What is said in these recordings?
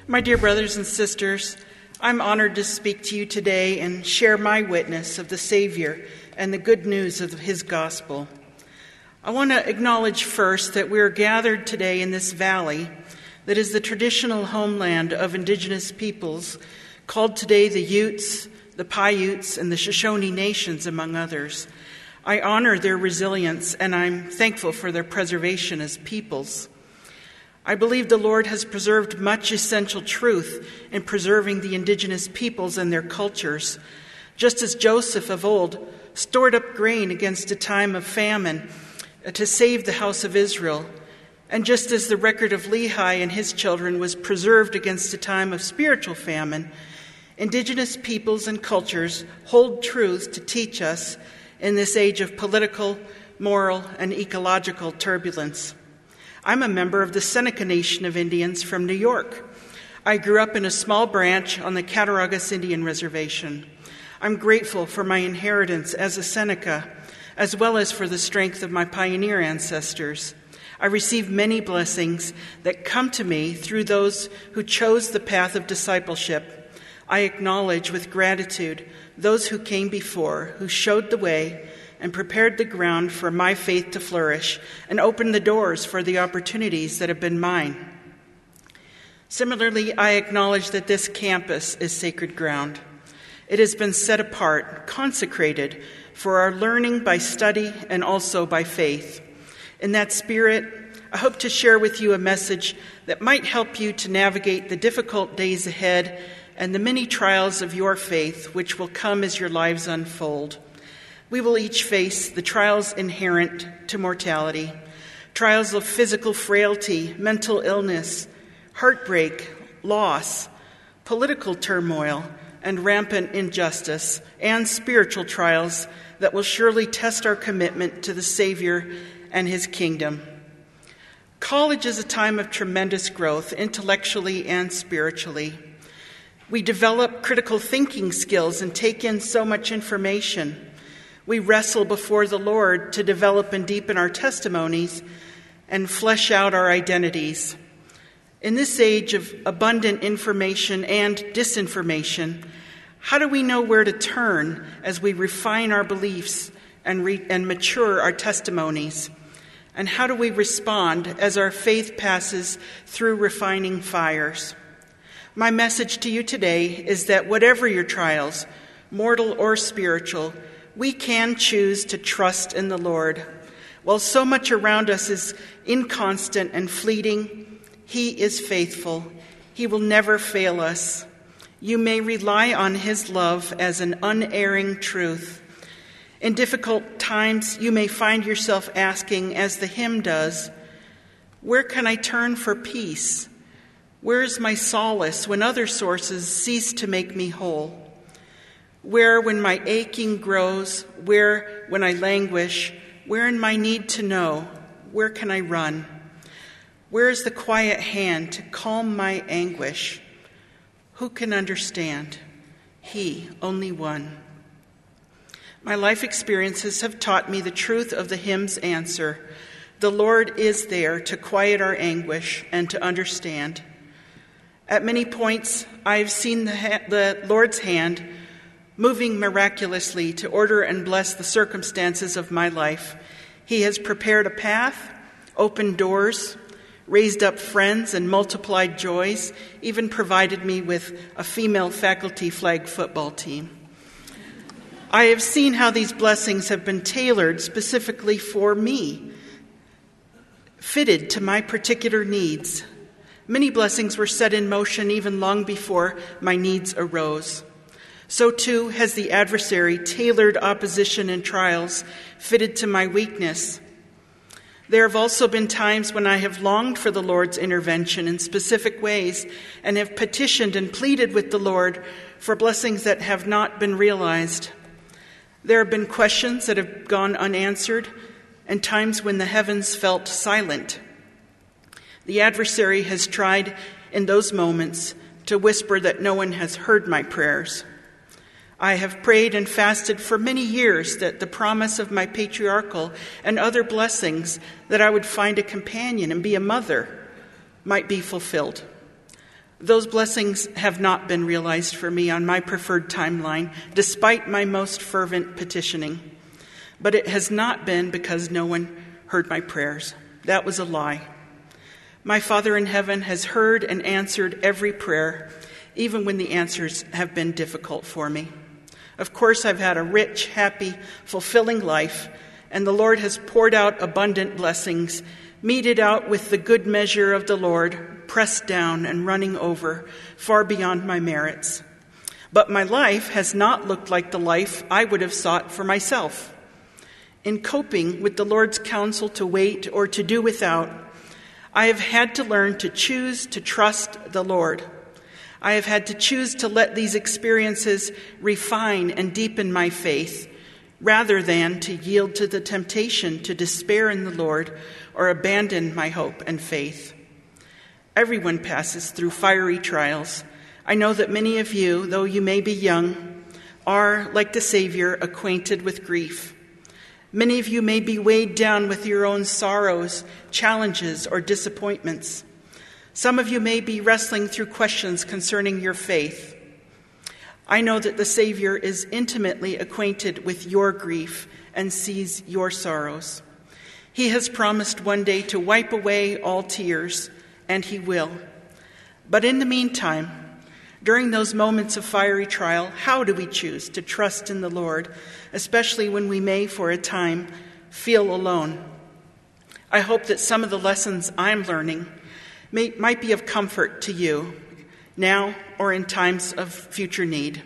My dear brothers and sisters, I'm honored to speak to you today and share my witness of the Savior and the good news of his gospel. I want to acknowledge first that we are gathered today in this valley that is the traditional homeland of indigenous peoples, called today the Utes, the Paiutes, and the Shoshone nations, among others. I honor their resilience, and I'm thankful for their preservation as peoples. I believe the Lord has preserved much essential truth in preserving the indigenous peoples and their cultures. Just as Joseph of old stored up grain against a time of famine to save the house of Israel, and just as the record of Lehi and his children was preserved against a time of spiritual famine, indigenous peoples and cultures hold truths to teach us in this age of political, moral, and ecological turbulence. I'm a member of the Seneca Nation of Indians from New York. I grew up in a small branch on the Cattaraugus Indian Reservation. I'm grateful for my inheritance as a Seneca, as well as for the strength of my pioneer ancestors. I receive many blessings that come to me through those who chose the path of discipleship. I acknowledge with gratitude those who came before, who showed the way and prepared the ground for my faith to flourish and opened the doors for the opportunities that have been mine. Similarly, I acknowledge that this campus is sacred ground. It has been set apart, consecrated for our learning by study and also by faith. In that spirit, I hope to share with you a message that might help you to navigate the difficult days ahead and the many trials of your faith which will come as your lives unfold. We will each face the trials inherent to mortality, trials of physical frailty, mental illness, heartbreak, loss, political turmoil, and rampant injustice, and spiritual trials that will surely test our commitment to the Savior and his kingdom. College is a time of tremendous growth, intellectually and spiritually. We develop critical thinking skills and take in so much information. We wrestle before the Lord to develop and deepen our testimonies and flesh out our identities. In this age of abundant information and disinformation, how do we know where to turn as we refine our beliefs and mature our testimonies? And how do we respond as our faith passes through refining fires? My message to you today is that whatever your trials, mortal or spiritual, we can choose to trust in the Lord. While so much around us is inconstant and fleeting, he is faithful. He will never fail us. You may rely on his love as an unerring truth. In difficult times, you may find yourself asking, as the hymn does, where can I turn for peace? Where is my solace when other sources cease to make me whole? Where, when my aching grows, where, when I languish, where in my need to know, where can I run? Where is the quiet hand to calm my anguish? Who can understand? He, only one. My life experiences have taught me the truth of the hymn's answer. The Lord is there to quiet our anguish and to understand. At many points, I have seen the Lord's hand moving miraculously to order and bless the circumstances of my life. He has prepared a path, opened doors, raised up friends, and multiplied joys, even provided me with a female faculty flag football team. I have seen how these blessings have been tailored specifically for me, fitted to my particular needs. Many blessings were set in motion even long before my needs arose. So too has the adversary tailored opposition and trials fitted to my weakness. There have also been times when I have longed for the Lord's intervention in specific ways and have petitioned and pleaded with the Lord for blessings that have not been realized. There have been questions that have gone unanswered and times when the heavens felt silent. The adversary has tried in those moments to whisper that no one has heard my prayers. I have prayed and fasted for many years that the promise of my patriarchal and other blessings, that I would find a companion and be a mother, might be fulfilled. Those blessings have not been realized for me on my preferred timeline, despite my most fervent petitioning. But it has not been because no one heard my prayers. That was a lie. My Father in heaven has heard and answered every prayer, even when the answers have been difficult for me. Of course, I've had a rich, happy, fulfilling life, and the Lord has poured out abundant blessings, meted out with the good measure of the Lord, pressed down and running over, far beyond my merits. But my life has not looked like the life I would have sought for myself. In coping with the Lord's counsel to wait or to do without, I have had to learn to choose to trust the Lord. I have had to choose to let these experiences refine and deepen my faith, rather than to yield to the temptation to despair in the Lord or abandon my hope and faith. Everyone passes through fiery trials. I know that many of you, though you may be young, are, like the Savior, acquainted with grief. Many of you may be weighed down with your own sorrows, challenges, or disappointments. Some of you may be wrestling through questions concerning your faith. I know that the Savior is intimately acquainted with your grief and sees your sorrows. He has promised one day to wipe away all tears, and he will. But in the meantime, during those moments of fiery trial, how do we choose to trust in the Lord, especially when we may, for a time, feel alone? I hope that some of the lessons I'm learning might be of comfort to you now or in times of future need.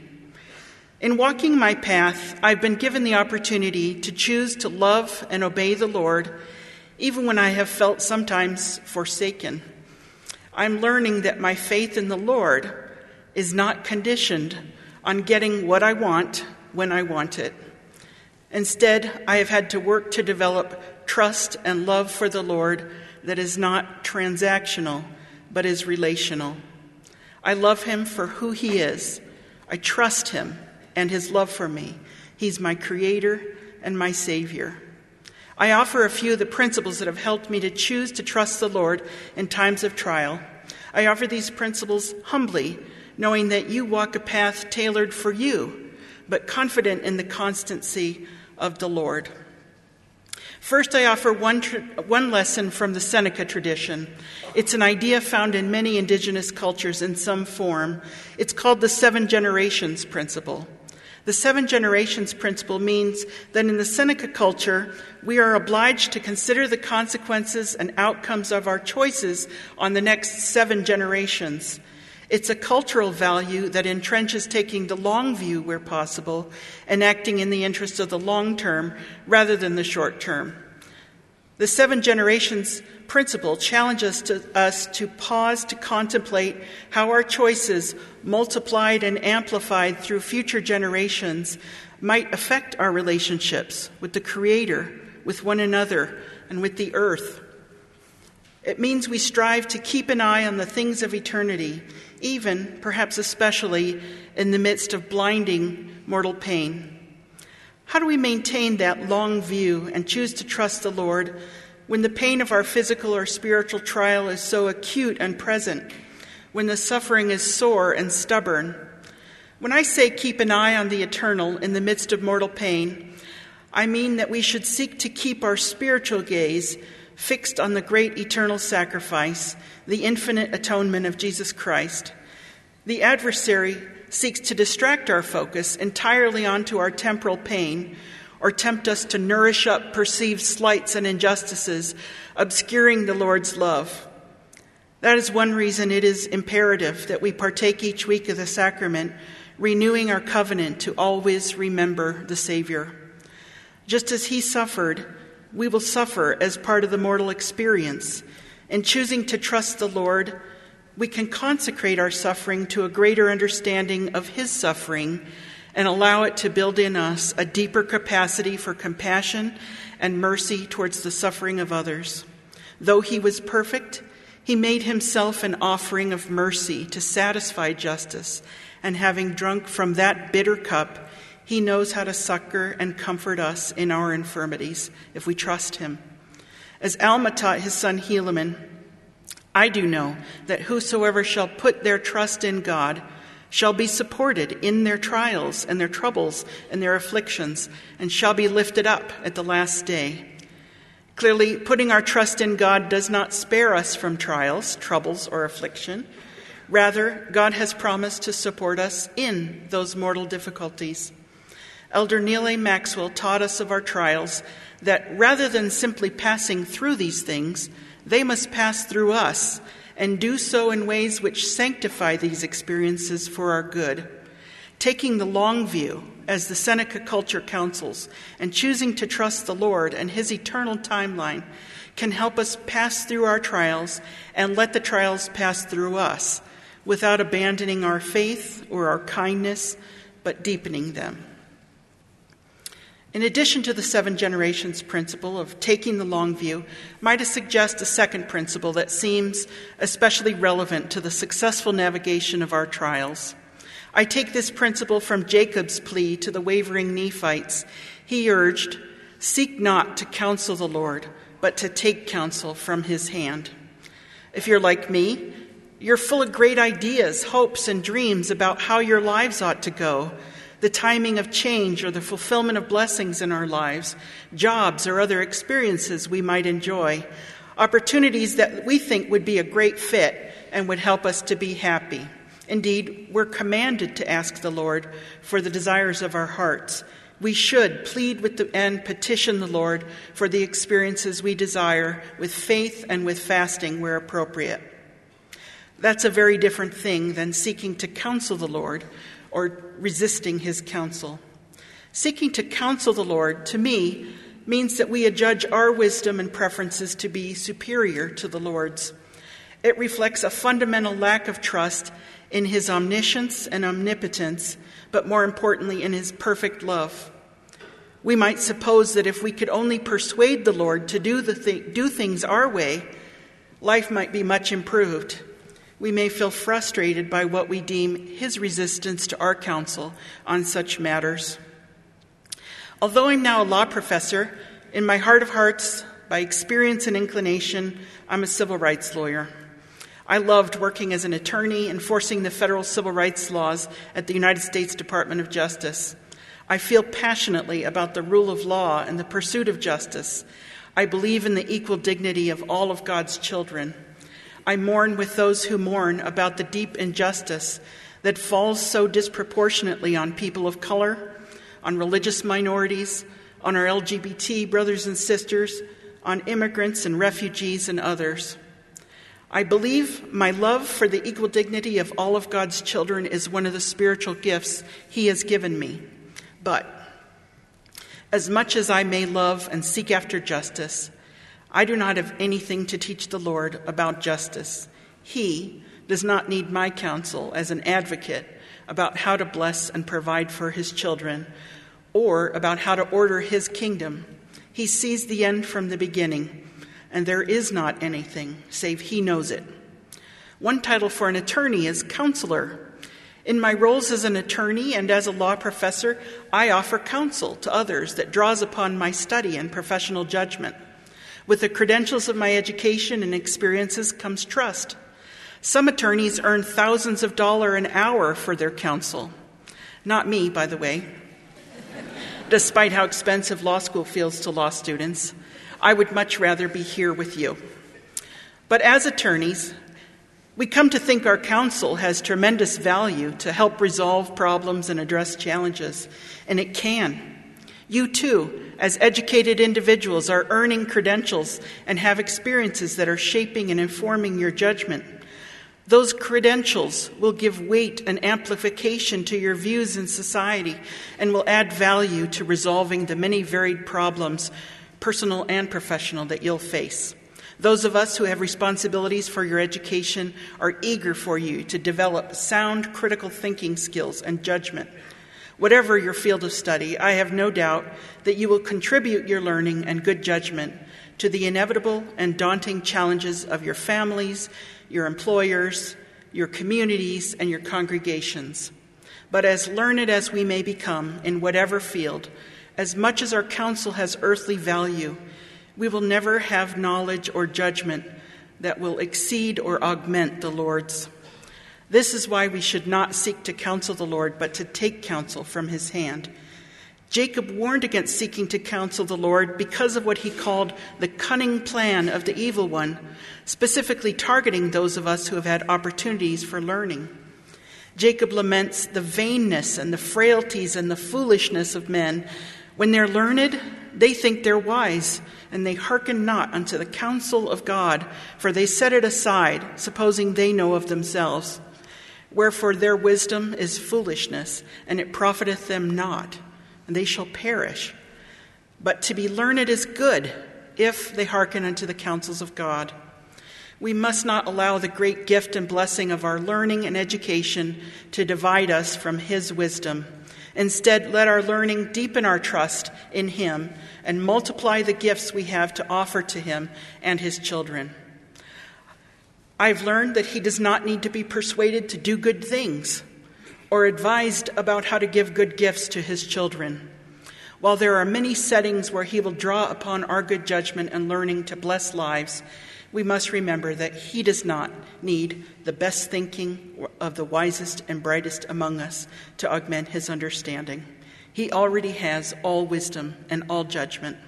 In walking my path, I've been given the opportunity to choose to love and obey the Lord, even when I have felt sometimes forsaken. I'm learning that my faith in the Lord is not conditioned on getting what I want when I want it. Instead, I have had to work to develop trust and love for the Lord that is not transactional, but is relational. I love him for who he is. I trust him and his love for me. He's my creator and my savior. I offer a few of the principles that have helped me to choose to trust the Lord in times of trial. I offer these principles humbly, knowing that you walk a path tailored for you, but confident in the constancy of the Lord. First, I offer one lesson from the Seneca tradition. It's an idea found in many indigenous cultures in some form. It's called the 7 generations principle. The 7 generations principle means that in the Seneca culture, we are obliged to consider the consequences and outcomes of our choices on the next 7 generations. It's a cultural value that entrenches taking the long view where possible and acting in the interest of the long term rather than the short term. The 7 generations principle challenges us to pause to contemplate how our choices, multiplied and amplified through future generations, might affect our relationships with the Creator, with one another, and with the earth. It means we strive to keep an eye on the things of eternity, even, perhaps especially, in the midst of blinding mortal pain. How do we maintain that long view and choose to trust the Lord when the pain of our physical or spiritual trial is so acute and present, when the suffering is sore and stubborn? When I say keep an eye on the eternal in the midst of mortal pain, I mean that we should seek to keep our spiritual gaze fixed on the great eternal sacrifice, the infinite atonement of Jesus Christ. The adversary seeks to distract our focus entirely onto our temporal pain or tempt us to nourish up perceived slights and injustices, obscuring the Lord's love. That is one reason it is imperative that we partake each week of the sacrament, renewing our covenant to always remember the Savior. Just as he suffered, we will suffer as part of the mortal experience. In choosing to trust the Lord, we can consecrate our suffering to a greater understanding of his suffering and allow it to build in us a deeper capacity for compassion and mercy towards the suffering of others. Though he was perfect, he made himself an offering of mercy to satisfy justice, and having drunk from that bitter cup, he knows how to succor and comfort us in our infirmities if we trust him. As Alma taught his son Helaman, I do know that whosoever shall put their trust in God shall be supported in their trials and their troubles and their afflictions, and shall be lifted up at the last day. Clearly, putting our trust in God does not spare us from trials, troubles, or affliction. Rather, God has promised to support us in those mortal difficulties. Elder Neal A. Maxwell taught us of our trials that rather than simply passing through these things, they must pass through us, and do so in ways which sanctify these experiences for our good. Taking the long view, as the Seneca culture counsels, and choosing to trust the Lord and his eternal timeline can help us pass through our trials and let the trials pass through us without abandoning our faith or our kindness, but deepening them. In addition to the 7 generations principle of taking the long view, might I suggest a second principle that seems especially relevant to the successful navigation of our trials. I take this principle from Jacob's plea to the wavering Nephites. He urged, "Seek not to counsel the Lord, but to take counsel from his hand." If you're like me, you're full of great ideas, hopes, and dreams about how your lives ought to go, the timing of change or the fulfillment of blessings in our lives, jobs or other experiences we might enjoy, opportunities that we think would be a great fit and would help us to be happy. Indeed, we're commanded to ask the Lord for the desires of our hearts. We should plead with and petition the Lord for the experiences we desire with faith and with fasting where appropriate. That's a very different thing than seeking to counsel the Lord or resisting his counsel. Seeking to counsel the Lord, to me, means that we adjudge our wisdom and preferences to be superior to the Lord's. It reflects a fundamental lack of trust in his omniscience and omnipotence, but more importantly, in his perfect love. We might suppose that if we could only persuade the Lord to do things our way, life might be much improved. We may feel frustrated by what we deem his resistance to our counsel on such matters. Although I'm now a law professor, in my heart of hearts, by experience and inclination, I'm a civil rights lawyer. I loved working as an attorney enforcing the federal civil rights laws at the United States Department of Justice. I feel passionately about the rule of law and the pursuit of justice. I believe in the equal dignity of all of God's children. I mourn with those who mourn about the deep injustice that falls so disproportionately on people of color, on religious minorities, on our LGBT brothers and sisters, on immigrants and refugees and others. I believe my love for the equal dignity of all of God's children is one of the spiritual gifts he has given me. But as much as I may love and seek after justice, I do not have anything to teach the Lord about justice. He does not need my counsel as an advocate about how to bless and provide for his children or about how to order his kingdom. He sees the end from the beginning, and there is not anything save he knows it. One title for an attorney is counselor. In my roles as an attorney and as a law professor, I offer counsel to others that draws upon my study and professional judgment. With the credentials of my education and experiences comes trust. Some attorneys earn thousands of dollars an hour for their counsel. Not me, by the way. Despite how expensive law school feels to law students, I would much rather be here with you. But as attorneys, we come to think our counsel has tremendous value to help resolve problems and address challenges, and it can. You too, as educated individuals, are earning credentials and have experiences that are shaping and informing your judgment. Those credentials will give weight and amplification to your views in society and will add value to resolving the many varied problems, personal and professional, that you'll face. Those of us who have responsibilities for your education are eager for you to develop sound critical thinking skills and judgment. Whatever your field of study, I have no doubt that you will contribute your learning and good judgment to the inevitable and daunting challenges of your families, your employers, your communities, and your congregations. But as learned as we may become in whatever field, as much as our counsel has earthly value, we will never have knowledge or judgment that will exceed or augment the Lord's. This is why we should not seek to counsel the Lord, but to take counsel from his hand. Jacob warned against seeking to counsel the Lord because of what he called the cunning plan of the evil one, specifically targeting those of us who have had opportunities for learning. Jacob laments the vainness and the frailties and the foolishness of men. When they're learned, they think they're wise, and they hearken not unto the counsel of God, for they set it aside, supposing they know of themselves. Wherefore their wisdom is foolishness, and it profiteth them not, and they shall perish. But to be learned is good, if they hearken unto the counsels of God. We must not allow the great gift and blessing of our learning and education to divide us from his wisdom. Instead, let our learning deepen our trust in him and multiply the gifts we have to offer to him and his children. I've learned that he does not need to be persuaded to do good things or advised about how to give good gifts to his children. While there are many settings where he will draw upon our good judgment and learning to bless lives, we must remember that he does not need the best thinking of the wisest and brightest among us to augment his understanding. He already has all wisdom and all judgment.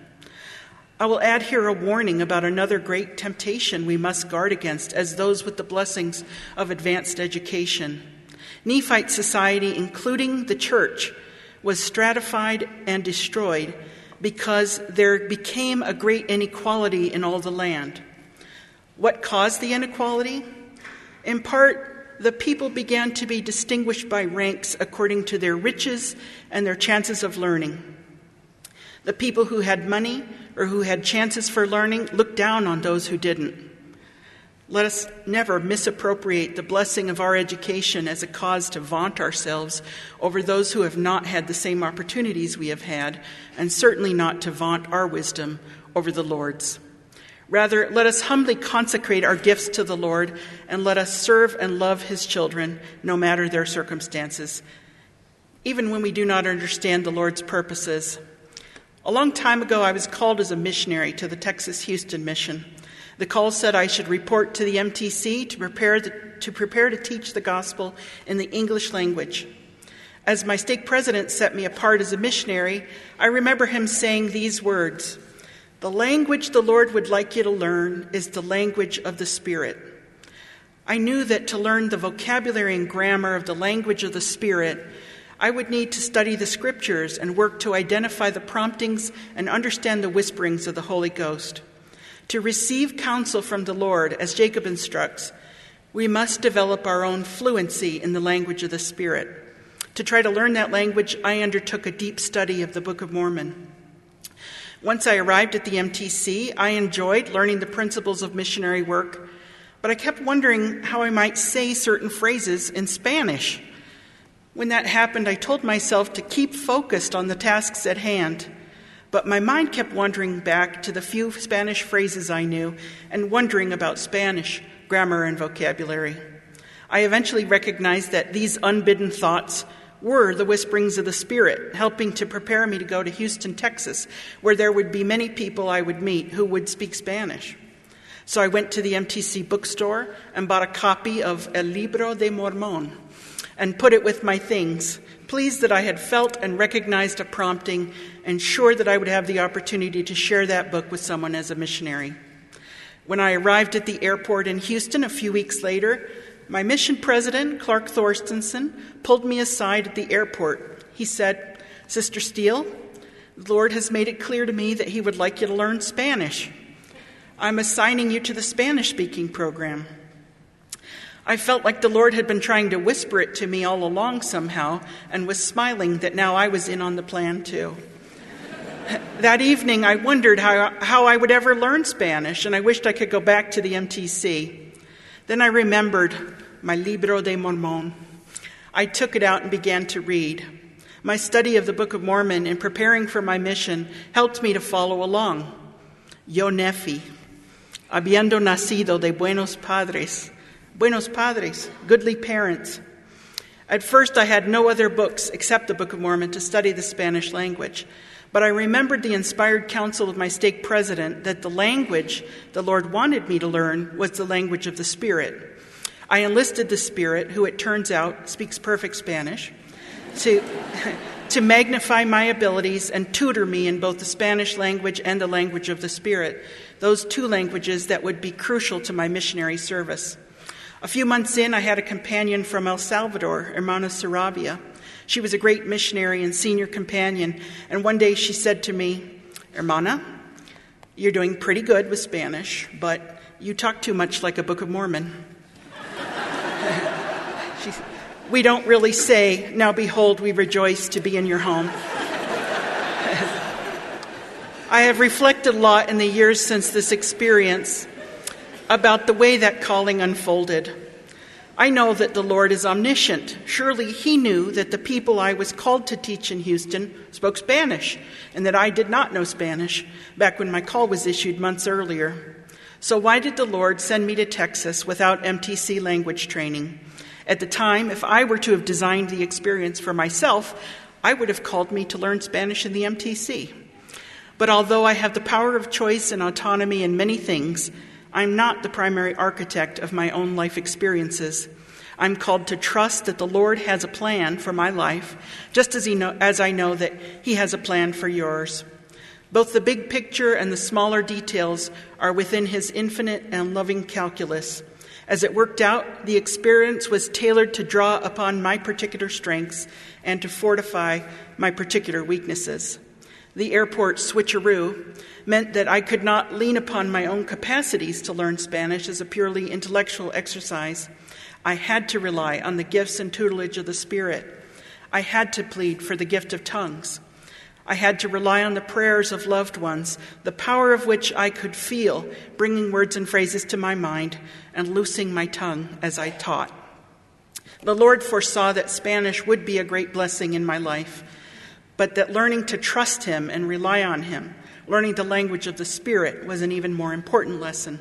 I will add here a warning about another great temptation we must guard against as those with the blessings of advanced education. Nephite society, including the church, was stratified and destroyed because there became a great inequality in all the land. What caused the inequality? In part, the people began to be distinguished by ranks according to their riches and their chances of learning. The people who had money or who had chances for learning looked down on those who didn't. Let us never misappropriate the blessing of our education as a cause to vaunt ourselves over those who have not had the same opportunities we have had, and certainly not to vaunt our wisdom over the Lord's. Rather, let us humbly consecrate our gifts to the Lord, and let us serve and love his children, no matter their circumstances, even when we do not understand the Lord's purposes. A long time ago, I was called as a missionary to the Texas Houston mission. The call said I should report to the MTC to prepare to teach the gospel in the English language. As my stake president set me apart as a missionary, I remember him saying these words: "The language the Lord would like you to learn is the language of the Spirit." I knew that to learn the vocabulary and grammar of the language of the Spirit, I would need to study the Scriptures and work to identify the promptings and understand the whisperings of the Holy Ghost. To receive counsel from the Lord, as Jacob instructs, we must develop our own fluency in the language of the Spirit. To try to learn that language, I undertook a deep study of the Book of Mormon. Once I arrived at the MTC, I enjoyed learning the principles of missionary work, but I kept wondering how I might say certain phrases in Spanish. When that happened, I told myself to keep focused on the tasks at hand, but my mind kept wandering back to the few Spanish phrases I knew and wondering about Spanish grammar and vocabulary. I eventually recognized that these unbidden thoughts were the whisperings of the Spirit, helping to prepare me to go to Houston, Texas, where there would be many people I would meet who would speak Spanish. So I went to the MTC bookstore and bought a copy of El Libro de Mormón and put it with my things, pleased that I had felt and recognized a prompting and sure that I would have the opportunity to share that book with someone as a missionary. When I arrived at the airport in Houston a few weeks later, my mission president, Clark Thorstensen, pulled me aside at the airport. He said, "Sister Steele, the Lord has made it clear to me that he would like you to learn Spanish. I'm assigning you to the Spanish-speaking program." I felt like the Lord had been trying to whisper it to me all along somehow, and was smiling that now I was in on the plan too. That evening, I wondered how I would ever learn Spanish, and I wished I could go back to the MTC. Then I remembered my Libro de Mormón. I took it out and began to read. My study of the Book of Mormon in preparing for my mission helped me to follow along. Yo Nephi, habiendo nacido de buenos padres, goodly parents. At first, I had no other books except the Book of Mormon to study the Spanish language. But I remembered the inspired counsel of my stake president that the language the Lord wanted me to learn was the language of the Spirit. I enlisted the Spirit, who it turns out speaks perfect Spanish, to magnify my abilities and tutor me in both the Spanish language and the language of the Spirit, those two languages that would be crucial to my missionary service. A few months in, I had a companion from El Salvador, Hermana Sarabia. She was a great missionary and senior companion, and one day she said to me, "Hermana, you're doing pretty good with Spanish, but you talk too much like a Book of Mormon." We don't really say, "Now behold, we rejoice to be in your home." I have reflected a lot in the years since this experience about the way that calling unfolded. I know that the Lord is omniscient. Surely he knew that the people I was called to teach in Houston spoke Spanish, and that I did not know Spanish back when my call was issued months earlier. So why did the Lord send me to Texas without MTC language training? At the time, if I were to have designed the experience for myself, I would have called me to learn Spanish in the MTC. But although I have the power of choice and autonomy in many things, I'm not the primary architect of my own life experiences. I'm called to trust that the Lord has a plan for my life, just as I know that he has a plan for yours. Both the big picture and the smaller details are within his infinite and loving calculus. As it worked out, the experience was tailored to draw upon my particular strengths and to fortify my particular weaknesses. The airport switcheroo meant that I could not lean upon my own capacities to learn Spanish as a purely intellectual exercise. I had to rely on the gifts and tutelage of the Spirit. I had to plead for the gift of tongues. I had to rely on the prayers of loved ones, the power of which I could feel, bringing words and phrases to my mind and loosing my tongue as I taught. The Lord foresaw that Spanish would be a great blessing in my life, but that learning to trust him and rely on him, learning the language of the Spirit, was an even more important lesson.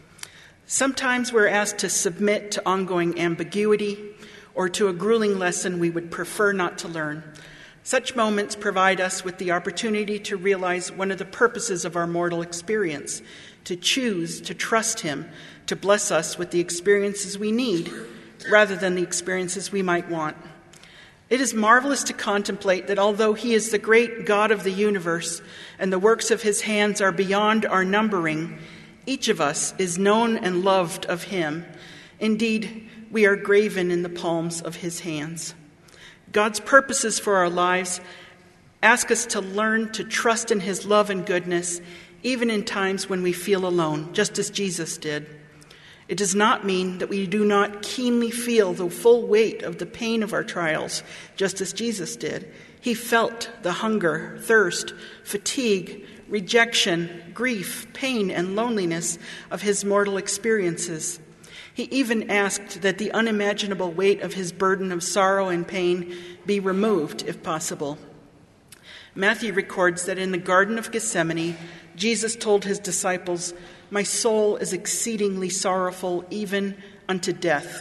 Sometimes we're asked to submit to ongoing ambiguity or to a grueling lesson we would prefer not to learn. Such moments provide us with the opportunity to realize one of the purposes of our mortal experience, to choose to trust him to bless us with the experiences we need rather than the experiences we might want. It is marvelous to contemplate that although he is the great God of the universe and the works of his hands are beyond our numbering, each of us is known and loved of him. Indeed, we are graven in the palms of his hands. God's purposes for our lives ask us to learn to trust in his love and goodness, even in times when we feel alone, just as Jesus did. It does not mean that we do not keenly feel the full weight of the pain of our trials, just as Jesus did. He felt the hunger, thirst, fatigue, rejection, grief, pain, and loneliness of his mortal experiences. He even asked that the unimaginable weight of his burden of sorrow and pain be removed, if possible. Matthew records that in the Garden of Gethsemane, Jesus told his disciples, "My soul is exceedingly sorrowful, even unto death."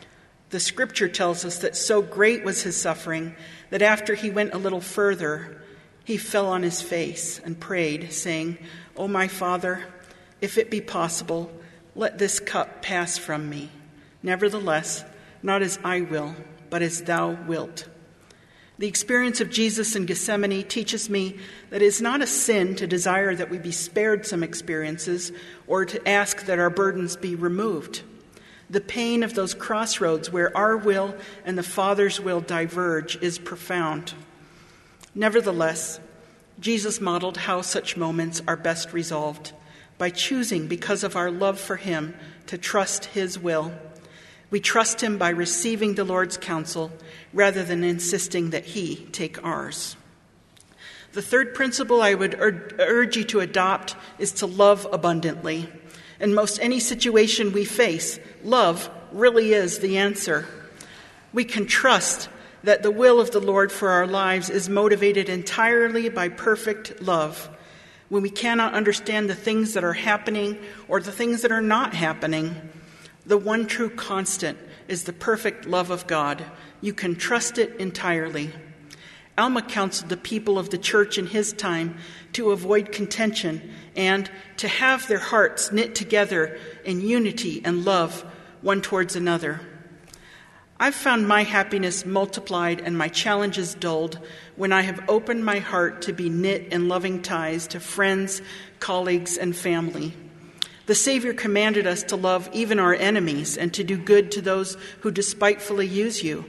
The scripture tells us that so great was his suffering that after he went a little further, he fell on his face and prayed, saying, "O my Father, if it be possible, let this cup pass from me. Nevertheless, not as I will, but as thou wilt." The experience of Jesus in Gethsemane teaches me that it is not a sin to desire that we be spared some experiences or to ask that our burdens be removed. The pain of those crossroads where our will and the Father's will diverge is profound. Nevertheless, Jesus modeled how such moments are best resolved by choosing, because of our love for him, to trust his will. We trust him by receiving the Lord's counsel rather than insisting that he take ours. The third principle I would urge you to adopt is to love abundantly. In most any situation we face, love really is the answer. We can trust that the will of the Lord for our lives is motivated entirely by perfect love. When we cannot understand the things that are happening or the things that are not happening, the one true constant is the perfect love of God. You can trust it entirely. Alma counseled the people of the church in his time to avoid contention and to have their hearts knit together in unity and love one towards another. I've found my happiness multiplied and my challenges dulled when I have opened my heart to be knit in loving ties to friends, colleagues, and family. The Savior commanded us to love even our enemies and to do good to those who despitefully use you.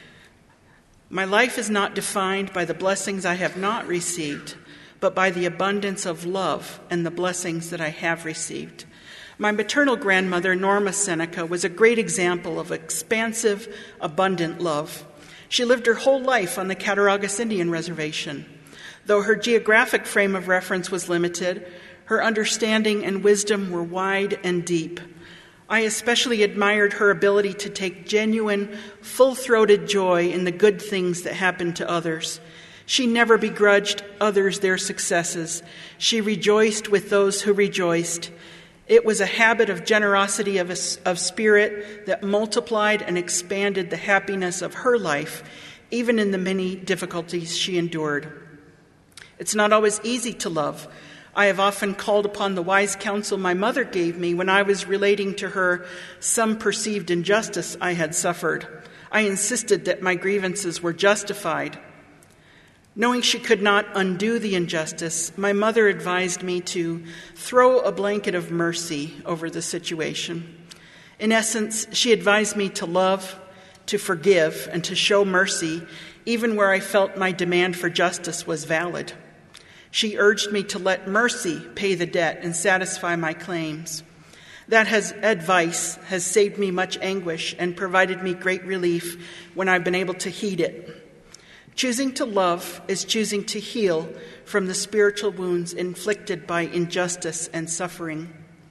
My life is not defined by the blessings I have not received, but by the abundance of love and the blessings that I have received. My maternal grandmother, Norma Seneca, was a great example of expansive, abundant love. She lived her whole life on the Cattaraugus Indian Reservation. Though her geographic frame of reference was limited, her understanding and wisdom were wide and deep. I especially admired her ability to take genuine, full-throated joy in the good things that happened to others. She never begrudged others their successes. She rejoiced with those who rejoiced. It was a habit of generosity of spirit that multiplied and expanded the happiness of her life, even in the many difficulties she endured. It's not always easy to love. I have often called upon the wise counsel my mother gave me when I was relating to her some perceived injustice I had suffered. I insisted that my grievances were justified. Knowing she could not undo the injustice, my mother advised me to throw a blanket of mercy over the situation. In essence, she advised me to love, to forgive, and to show mercy, even where I felt my demand for justice was valid. She urged me to let mercy pay the debt and satisfy my claims. That advice has saved me much anguish and provided me great relief when I've been able to heed it. Choosing to love is choosing to heal from the spiritual wounds inflicted by injustice and suffering.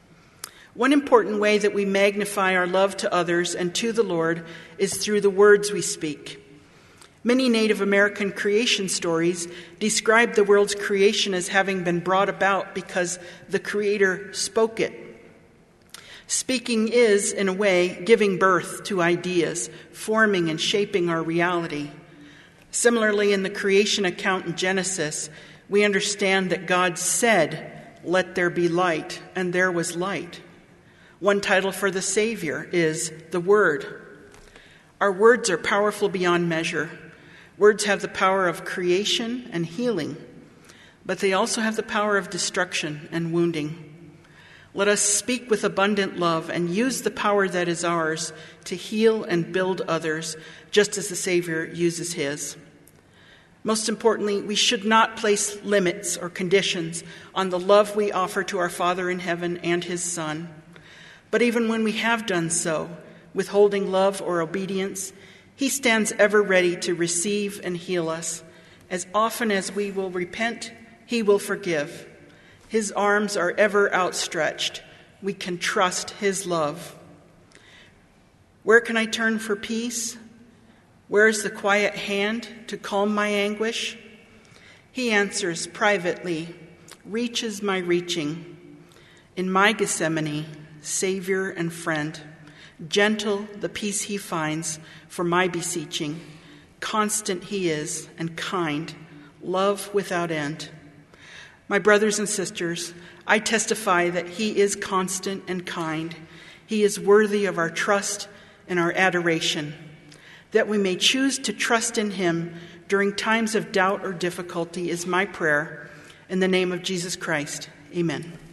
One important way that we magnify our love to others and to the Lord is through the words we speak. Many Native American creation stories describe the world's creation as having been brought about because the Creator spoke it. Speaking is, in a way, giving birth to ideas, forming and shaping our reality. Similarly, in the creation account in Genesis, we understand that God said, "Let there be light," and there was light. One title for the Savior is the Word. Our words are powerful beyond measure. Words have the power of creation and healing, but they also have the power of destruction and wounding. Let us speak with abundant love and use the power that is ours to heal and build others, just as the Savior uses his. Most importantly, we should not place limits or conditions on the love we offer to our Father in heaven and his Son. But even when we have done so, withholding love or obedience, he stands ever ready to receive and heal us. As often as we will repent, he will forgive. His arms are ever outstretched. We can trust his love. Where can I turn for peace? Where is the quiet hand to calm my anguish? He answers privately, reaches my reaching. In my Gethsemane, Savior and friend, gentle the peace he finds for my beseeching. Constant he is and kind, love without end. My brothers and sisters, I testify that he is constant and kind. He is worthy of our trust and our adoration, that we may choose to trust in him during times of doubt or difficulty is my prayer. In the name of Jesus Christ, amen.